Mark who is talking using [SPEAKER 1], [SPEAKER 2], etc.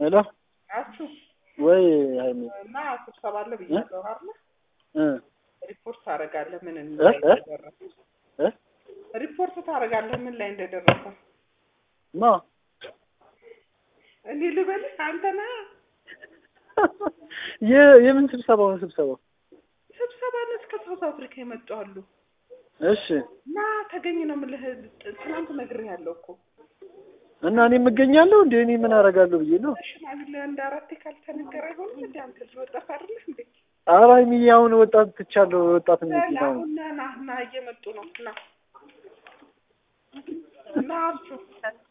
[SPEAKER 1] ሄሎ
[SPEAKER 2] አቹ
[SPEAKER 1] ወይ አይኔ
[SPEAKER 2] እና ስብሰባ አለ ብያለሁ አይደል? ሪፖርት ታደርጋለህ ምን እንደደረሰ ሪፖርት ታደርጋለህ ምን ላይ እንደደረሰ
[SPEAKER 1] ማ
[SPEAKER 2] እኔ ልበልህ አንተ ነህ
[SPEAKER 1] የምን ስብሰባው
[SPEAKER 2] እስከ ሳውዝ አፍሪካ የመጣው አሉ
[SPEAKER 1] እሺ
[SPEAKER 2] እና ተገኝ ነው የምልህ ትናንት ነግሬሃለሁ እኮ
[SPEAKER 1] እና እኔ የምገኛለሁ እንዴ እኔ ምን አደርጋለሁ ብዬ ነው
[SPEAKER 2] ሽማግሌ እንዳራቴ ካልተነገረ ይሆን እንዴ አንተ ወጣት አይደል እንዴ
[SPEAKER 1] አራይ ሚያውን ወጣት ትቻለሁ ወጣት ነኝ ነው
[SPEAKER 2] እና እየመጡ ነው እና አቹ